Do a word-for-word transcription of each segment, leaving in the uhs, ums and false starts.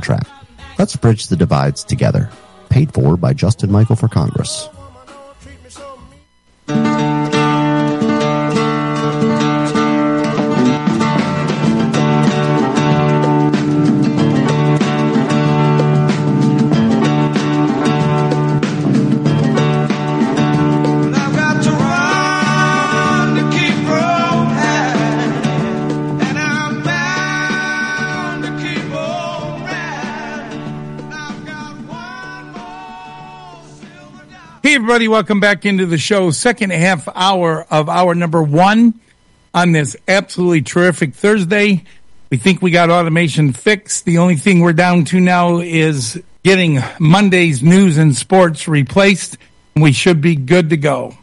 Trap. Let's bridge the divides together. Paid for by Justin Michael for Congress. Hey, everybody, welcome back into the show. Second half hour of hour number one on this absolutely terrific Thursday. We think we got automation fixed. The only thing we're down to now is getting Monday's news and sports replaced. We should be good to go.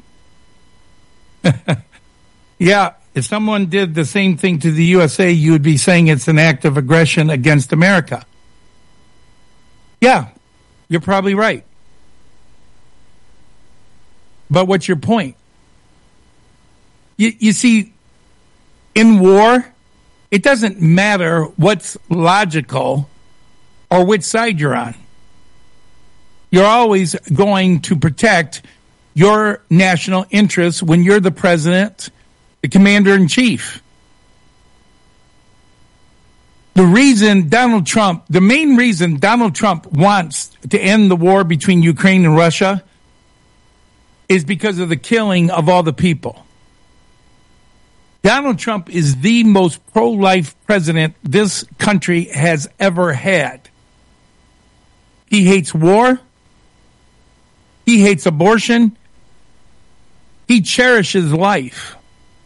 Yeah, if someone did the same thing to the U S A, you would be saying it's an act of aggression against America. Yeah, you're probably right. But what's your point? You, you see, in war, it doesn't matter what's logical or which side you're on. You're always going to protect your national interests when you're the president, the commander-in-chief. The reason Donald Trump, the main reason Donald Trump wants to end the war between Ukraine and Russia is because of the killing of all the people. Donald Trump is the most pro-life president this country has ever had. He hates war. He hates abortion. He cherishes life.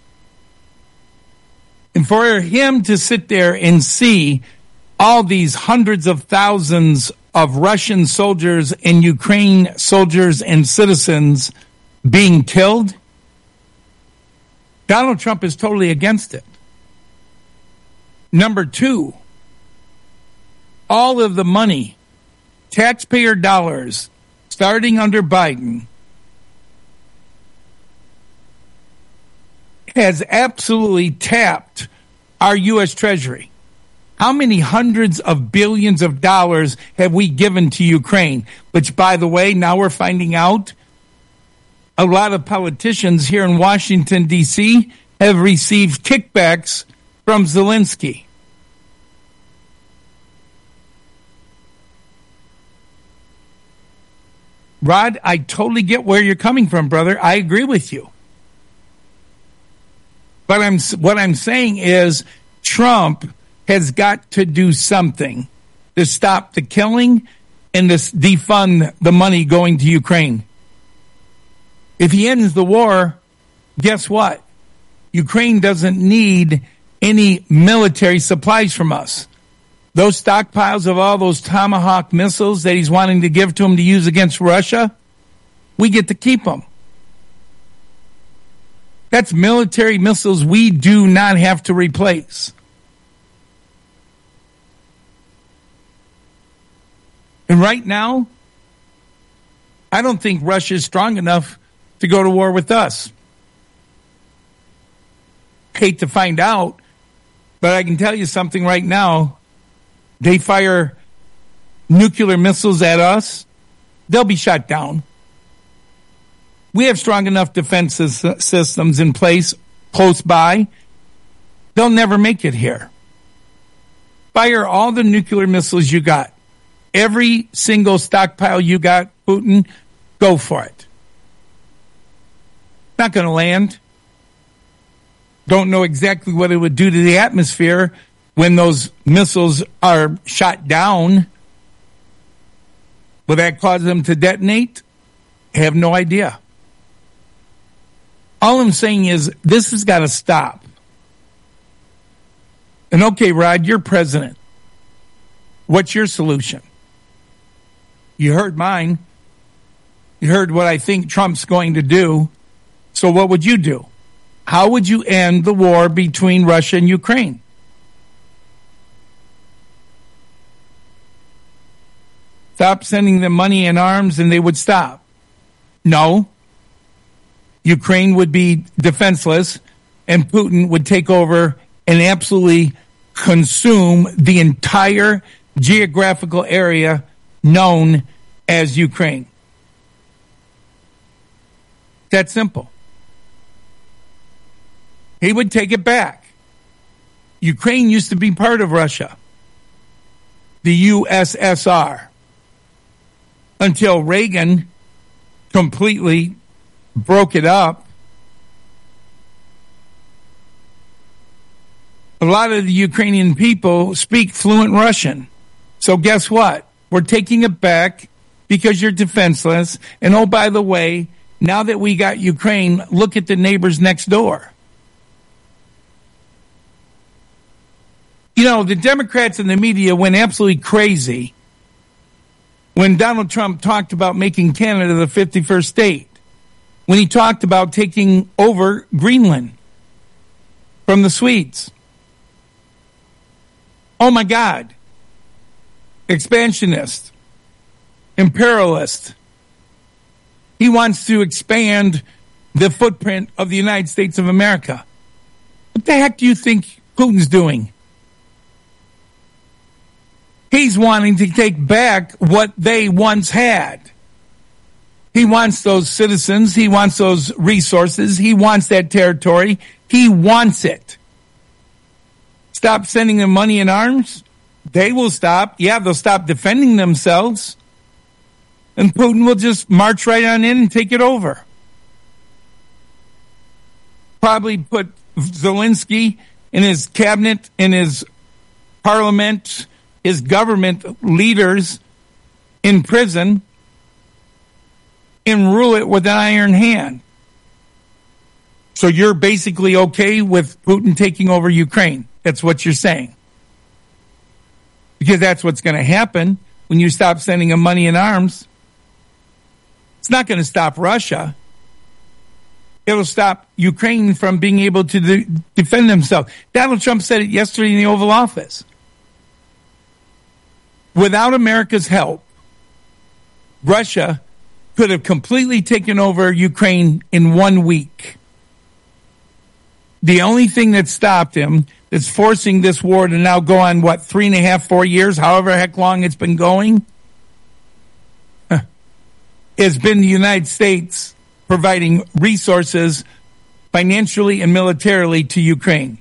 And for him to sit there and see all these hundreds of thousands of Russian soldiers and Ukraine soldiers and citizens being killed, Donald Trump is totally against it. Number two, all of the money, taxpayer dollars, starting under Biden, has absolutely tapped our U S Treasury. How many hundreds of billions of dollars have we given to Ukraine? Which, by the way, now we're finding out a lot of politicians here in Washington, D C have received kickbacks from Zelensky. Rod, I totally get where you're coming from, brother. I agree with you. But I'm what I'm saying is Trump has got to do something to stop the killing and to defund the money going to Ukraine. If he ends the war, guess what? Ukraine doesn't need any military supplies from us. Those stockpiles of all those Tomahawk missiles that he's wanting to give to them to use against Russia, we get to keep them. That's military missiles we do not have to replace. And right now, I don't think Russia is strong enough to go to war with us. Hate to find out, but I can tell you something right now. They fire nuclear missiles at us, they'll be shot down. We have strong enough defense systems in place close by. They'll never make it here. Fire all the nuclear missiles you got. Every single stockpile you got, Putin, go for it. Not going to land. Don't know exactly what it would do to the atmosphere when those missiles are shot down. Will that cause them to detonate? I have no idea. All I'm saying is this has got to stop. And okay, Rod, you're president. What's your solution? You heard mine. You heard what I think Trump's going to do. So what would you do? How would you end the war between Russia and Ukraine? Stop sending them money and arms and they would stop. No. Ukraine would be defenseless and Putin would take over and absolutely consume the entire geographical area known as Ukraine. That simple. He would take it back. Ukraine used to be part of Russia, the U S S R, until Reagan completely broke it up. A lot of the Ukrainian people speak fluent Russian. So guess what? We're taking it back because you're defenseless. And oh, by the way, now that we got Ukraine, look at the neighbors next door. You know, the Democrats and the media went absolutely crazy when Donald Trump talked about making Canada the fifty-first state, when he talked about taking over Greenland from the Swedes. Oh my God. Expansionist. Imperialist. He wants to expand the footprint of the United States of America. What the heck do you think Putin's doing? He's wanting to take back what they once had. He wants those citizens. He wants those resources. He wants that territory. He wants it. Stop sending them money and arms. They will stop. Yeah, they'll stop defending themselves. And Putin will just march right on in and take it over. Probably put Zelensky and his cabinet and his parliament, his government leaders in prison and rule it with an iron hand. So you're basically okay with Putin taking over Ukraine. That's what you're saying. Because that's what's going to happen when you stop sending them money and arms. It's not going to stop Russia. It'll stop Ukraine from being able to de- defend themselves. Donald Trump said it yesterday in the Oval Office. Without America's help, Russia could have completely taken over Ukraine in one week. The only thing that stopped him, that's forcing this war to now go on, what, three and a half, four years, however heck long it's been going, huh, has been the United States providing resources financially and militarily to Ukraine.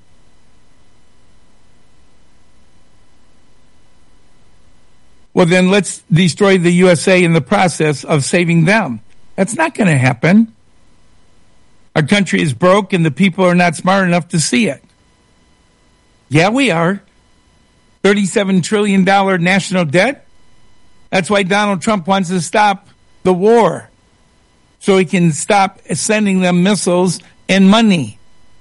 Well, then let's destroy the U S A in the process of saving them. That's not going to happen. Our country is broke and the people are not smart enough to see it. Yeah, we are. thirty-seven trillion dollars national debt. That's why Donald Trump wants to stop the war, so he can stop sending them missiles and money.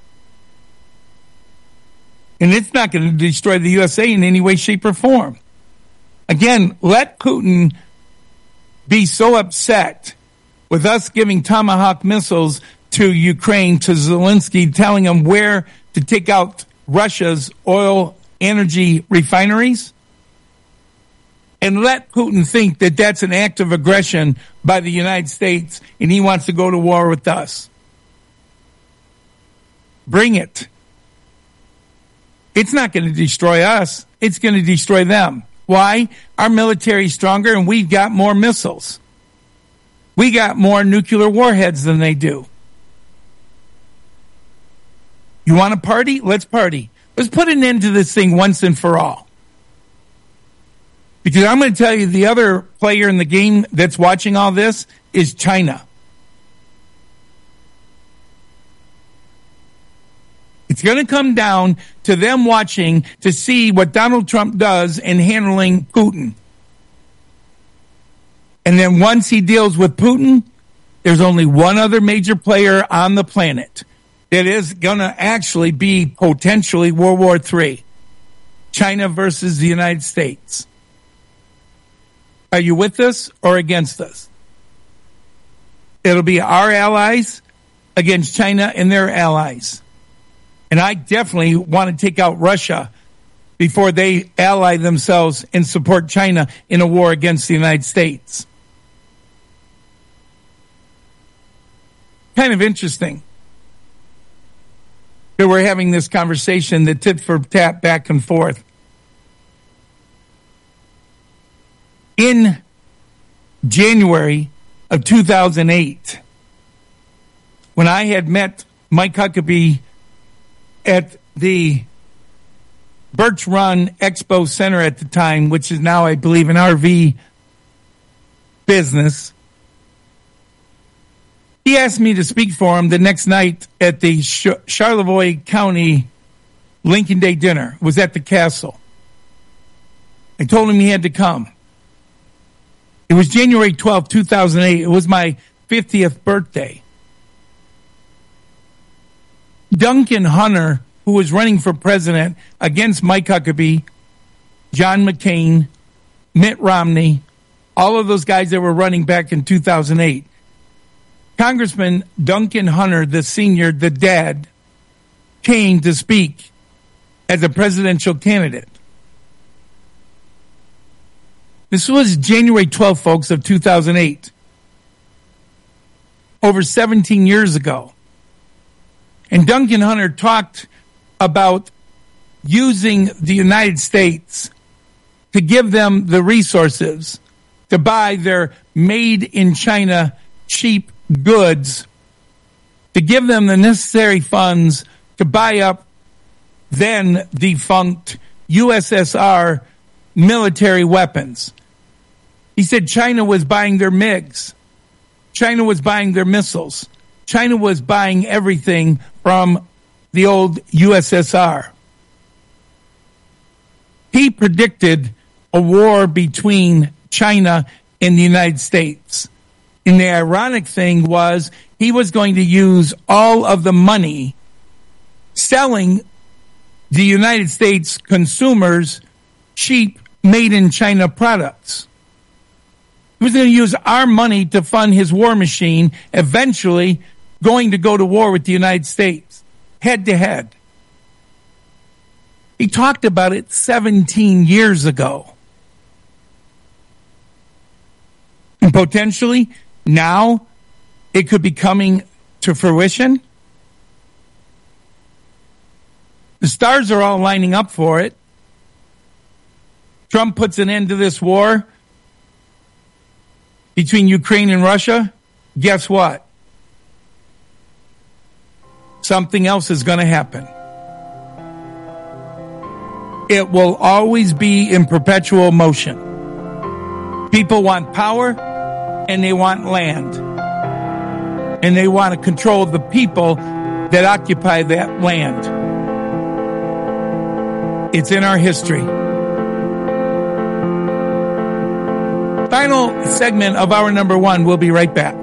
And it's not going to destroy the U S A in any way, shape, or form. Again, let Putin be so upset with us giving Tomahawk missiles to Ukraine, to Zelensky, telling him where to take out Russia's oil energy refineries, and let Putin think that that's an act of aggression by the United States and he wants to go to war with us. Bring it. It's not going to destroy us. It's going to destroy them. Why? Our military is stronger and we've got more missiles. We got more nuclear warheads than they do. You want to party? Let's party. Let's put an end to this thing once and for all. Because I'm going to tell you, the other player in the game that's watching all this is China. It's going to come down to them watching to see what Donald Trump does in handling Putin. And then once he deals with Putin, there's only one other major player on the planet that is going to actually be potentially World War Three. China versus the United States. Are you with us or against us? It'll be our allies against China and their allies. And I definitely want to take out Russia before they ally themselves and support China in a war against the United States. Kind of interesting that we're having this conversation, the tit for tat back and forth. in January of two thousand eight, when I had met Mike Huckabee at the Birch Run Expo Center at the time, which is now, I believe, an R V business, he asked me to speak for him the next night at the Charlevoix County Lincoln Day dinner. It was at the castle. I told him he had to come. It was January twelfth, two thousand eight. It was my fiftieth birthday. Duncan Hunter, who was running for president against Mike Huckabee, John McCain, Mitt Romney, all of those guys that were running back in two thousand eight. Congressman Duncan Hunter, the senior, the dad, came to speak as a presidential candidate. This was January twelfth, folks, of two thousand eight. Over seventeen years ago. And Duncan Hunter talked about using the United States to give them the resources to buy their made-in-China cheap goods, to give them the necessary funds to buy up then defunct U S S R military weapons. He said China was buying their MiGs. China was buying their missiles. China was buying everything from the old U S S R. He predicted a war between China and the United States. And the ironic thing was he was going to use all of the money selling the United States consumers cheap made-in-China products. He was going to use our money to fund his war machine, eventually going to go to war with the United States, head to head. He talked about it seventeen years ago. And potentially, now, it could be coming to fruition. The stars are all lining up for it. Trump puts an end to this war between Ukraine and Russia. Guess what? Something else is going to happen. It will always be in perpetual motion. People want power and they want land. And they want to control the people that occupy that land. It's in our history. Final segment of hour number one. We'll be right back.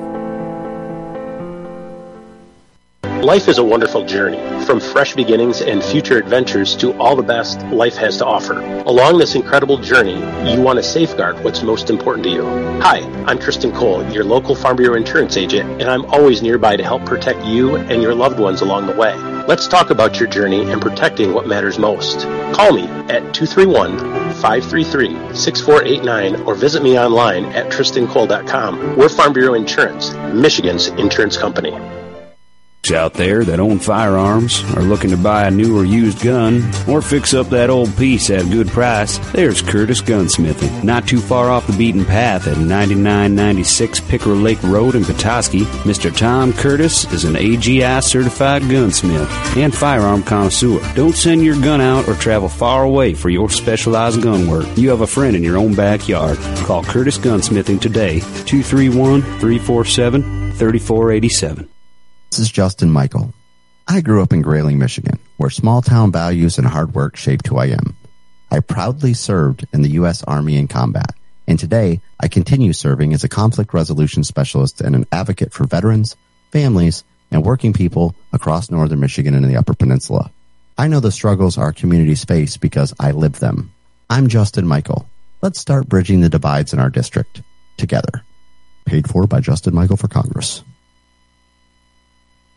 Life is a wonderful journey, from fresh beginnings and future adventures to all the best life has to offer. Along this incredible journey, you want to safeguard what's most important to you. Hi, I'm Tristan Cole, your local Farm Bureau insurance agent, and I'm always nearby to help protect you and your loved ones along the way. Let's talk about your journey and protecting what matters most. Call me at two three one, five three three, six four eight nine or visit me online at tristan cole dot com. We're Farm Bureau Insurance, Michigan's insurance company. Out there that own firearms, are looking to buy a new or used gun, or fix up that old piece at a good price, there's Curtis Gunsmithing. Not too far off the beaten path at ninety-nine ninety-six Pickerel Lake Road in Petoskey, Mister Tom Curtis is an A G I certified gunsmith and firearm connoisseur. Don't send your gun out or travel far away for your specialized gun work. You have a friend in your own backyard. Call Curtis Gunsmithing today, two three one, three four seven, three four eight seven. This is Justin Michael. I grew up in Grayling, Michigan, where small-town values and hard work shaped who I am. I proudly served in the U S Army in combat, and today I continue serving as a conflict resolution specialist and an advocate for veterans, families, and working people across northern Michigan and the Upper Peninsula. I know the struggles our communities face because I live them. I'm Justin Michael. Let's start bridging the divides in our district together. Paid for by Justin Michael for Congress.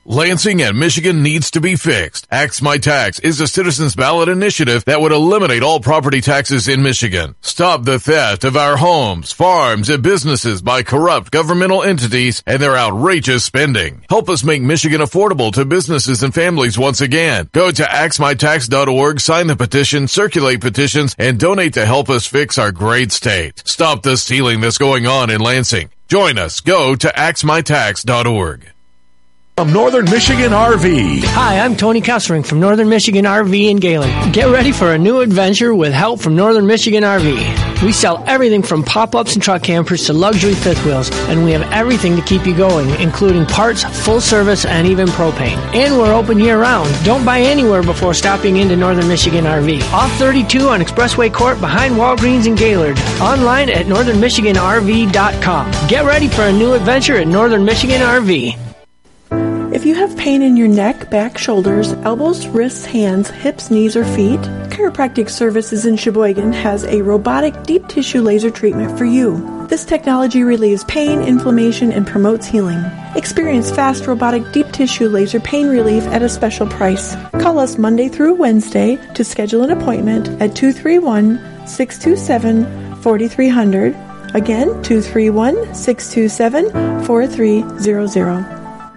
Lansing and Michigan needs to be fixed. Axe My Tax is a citizens ballot initiative that would eliminate all property taxes in Michigan. Stop the theft of our homes, farms, and businesses by corrupt governmental entities and their outrageous spending. Help us make Michigan affordable to businesses and families once again. Go to axe my tax dot org, sign the petition, circulate petitions, and donate to help us fix our great state. Stop the stealing that's going on in Lansing. Join us. Go to axe my tax dot org. From Northern Michigan R V. Hi, I'm Tony Kessering from Northern Michigan R V in Galen. Get ready for a new adventure with help from Northern Michigan R V. We sell everything from pop-ups and truck campers to luxury fifth wheels, and we have everything to keep you going, including parts, full service, and even propane. And we're open year-round. Don't buy anywhere before stopping into Northern Michigan R V. Off thirty-two on Expressway Court behind Walgreens in Gaylord. Online at northern michigan r v dot com. Get ready for a new adventure at Northern Michigan R V. If you have pain in your neck, back, shoulders, elbows, wrists, hands, hips, knees, or feet, Chiropractic Services in Sheboygan has a robotic deep tissue laser treatment for you. This technology relieves pain, inflammation, and promotes healing. Experience fast robotic deep tissue laser pain relief at a special price. Call us Monday through Wednesday to schedule an appointment at two three one, six two seven, four three zero zero. Again, two three one, six two seven, four three zero zero.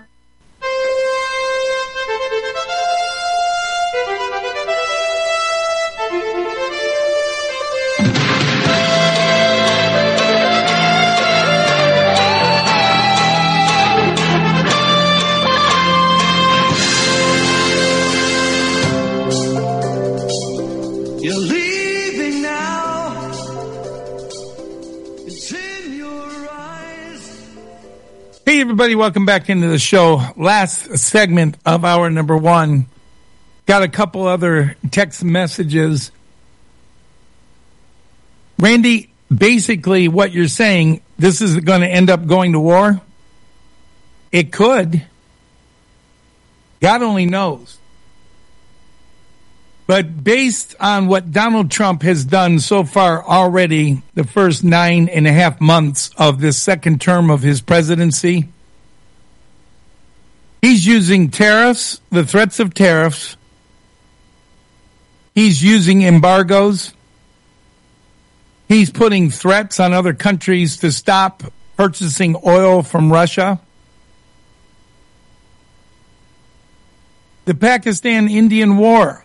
Hey, everybody, welcome back into the show. Last segment of hour number one. Got a couple other text messages. Randy, basically what you're saying, this is going to end up going to war? It could. God only knows. But based on what Donald Trump has done so far already, the first nine and a half months of this second term of his presidency, he's using tariffs, the threats of tariffs. He's using embargoes. He's putting threats on other countries to stop purchasing oil from Russia. The Pakistan-Indian War.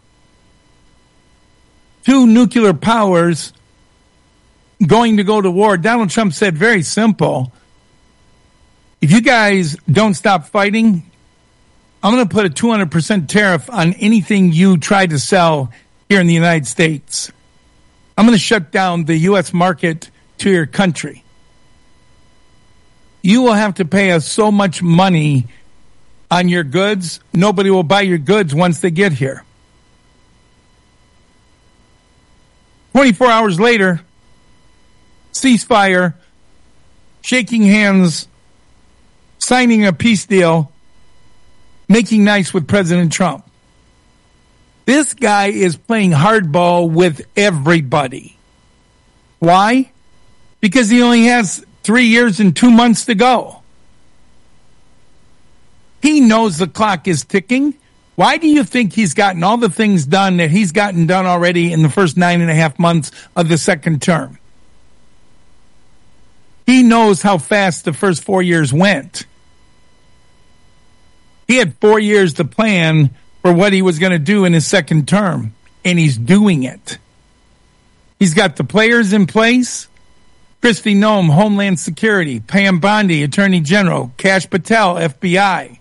Two nuclear powers going to go to war. Donald Trump said very simple, if you guys don't stop fighting, I'm going to put a two hundred percent tariff on anything you try to sell here in the United States. I'm going to shut down the U S market to your country. You will have to pay us so much money on your goods, nobody will buy your goods once they get here. twenty-four hours later, ceasefire, shaking hands, signing a peace deal, making nice with President Trump. This guy is playing hardball with everybody. Why? Because he only has three years and two months to go. He knows the clock is ticking. Why do you think he's gotten all the things done that he's gotten done already in the first nine and a half months of the second term? He knows how fast the first four years went. He had four years to plan for what he was going to do in his second term, and he's doing it. He's got the players in place. Kristi Noem, Homeland Security. Pam Bondi, Attorney General. Kash Patel, F B I.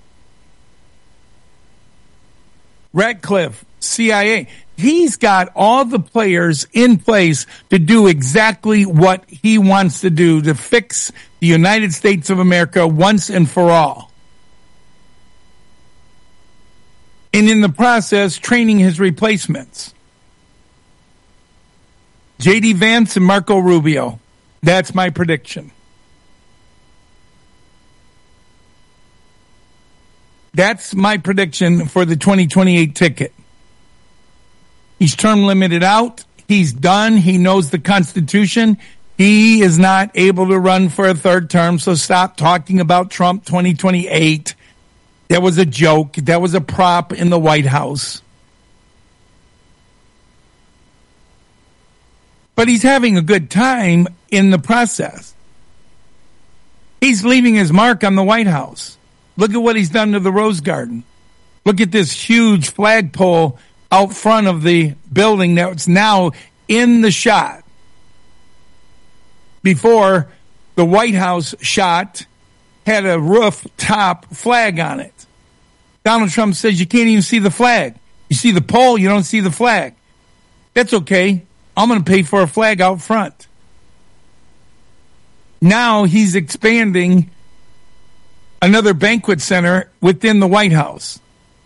Ratcliffe, C I A. He's got all the players in place to do exactly what he wants to do to fix the United States of America once and for all. And in the process, training his replacements. J D Vance and Marco Rubio. That's my prediction. That's my prediction for the twenty twenty-eight ticket. He's term limited out. He's done. He knows the Constitution. He is not able to run for a third term, so stop talking about Trump twenty twenty-eight. That was a joke. That was a prop in the White House. But he's having a good time in the process. He's leaving his mark on the White House. Look at what he's done to the Rose Garden. Look at this huge flagpole out front of the building that's now in the shot. Before, the White House shot had a rooftop flag on it. Donald Trump says you can't even see the flag. You see the pole, you don't see the flag. That's okay. I'm going to pay for a flag out front. Now he's expanding another banquet center within the White House.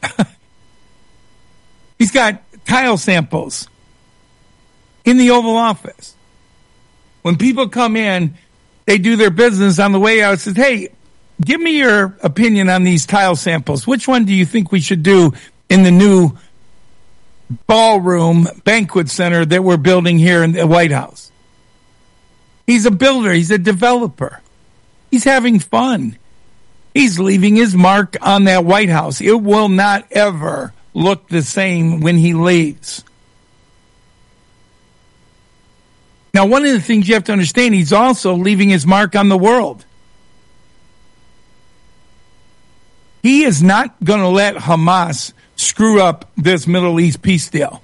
He's got tile samples in the Oval Office. When people come in, they do their business on the way out. Says, hey, give me your opinion on these tile samples. Which one do you think we should do in the new ballroom banquet center that we're building here in the White House? He's a builder. He's a developer. He's having fun. He's leaving his mark on that White House. It will not ever look the same when he leaves. Now, one of the things you have to understand, he's also leaving his mark on the world. He is not going to let Hamas screw up this Middle East peace deal.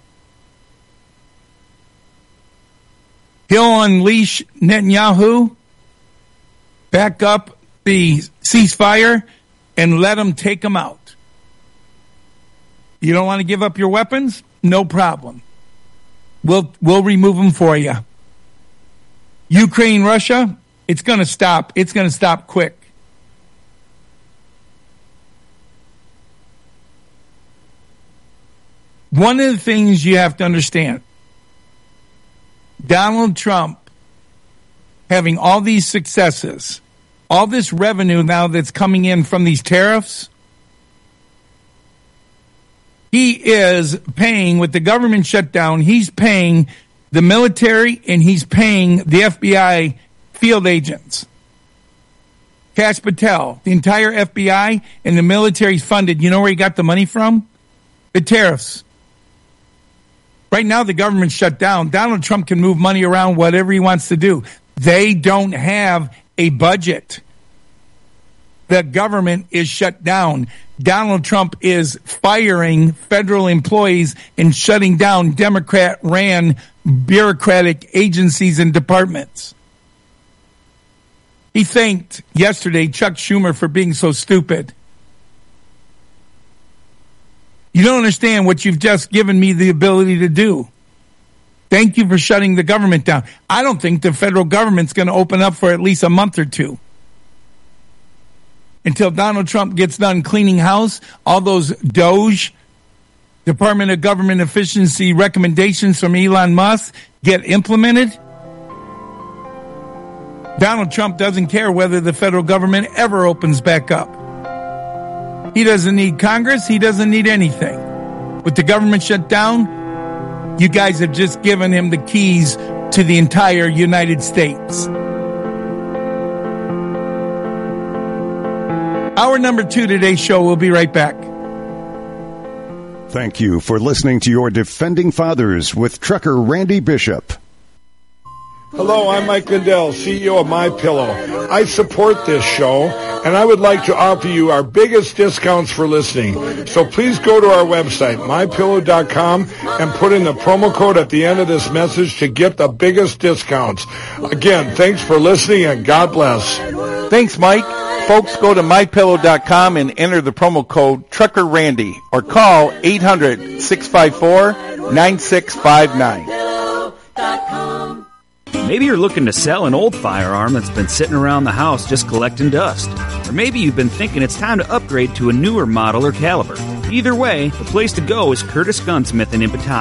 He'll unleash Netanyahu, back up the ceasefire, and let him take them out. You don't want to give up your weapons? No problem. We'll, we'll remove them for you. Ukraine, Russia, it's going to stop. It's going to stop quick. One of the things you have to understand, Donald Trump having all these successes, all this revenue now that's coming in from these tariffs, he is paying, with the government shutdown, he's paying the military and he's paying the F B I field agents. Kash Patel, the entire F B I and the military's funded. You know where he got the money from? The tariffs. Right now, the government's shut down. Donald Trump can move money around whatever he wants to do. They don't have a budget. The government is shut down. Donald Trump is firing federal employees and shutting down Democrat-ran bureaucratic agencies and departments. He thanked yesterday Chuck Schumer for being so stupid. You don't understand what you've just given me the ability to do. Thank you for shutting the government down. I don't think the federal government's going to open up for at least a month or two. Until Donald Trump gets done cleaning house, all those DOGE, Department of Government Efficiency recommendations from Elon Musk get implemented. Donald Trump doesn't care whether the federal government ever opens back up. He doesn't need Congress. He doesn't need anything. With the government shut down, you guys have just given him the keys to the entire United States. Hour number two today's show. We'll be right back. Thank you for listening to your Defending Fathers with Trucker Randy Bishop. Hello, I'm Mike Lindell, C E O of MyPillow. I support this show, and I would like to offer you our biggest discounts for listening. So please go to our website, my pillow dot com, and put in the promo code at the end of this message to get the biggest discounts. Again, thanks for listening, and God bless. Thanks, Mike. Folks, go to my pillow dot com and enter the promo code Trucker Randy, or call eight hundred, six five four, nine six five nine. Maybe you're looking to sell an old firearm that's been sitting around the house just collecting dust. Or maybe you've been thinking it's time to upgrade to a newer model or caliber. Either way, the place to go is Curtis Gunsmith in Petoskey.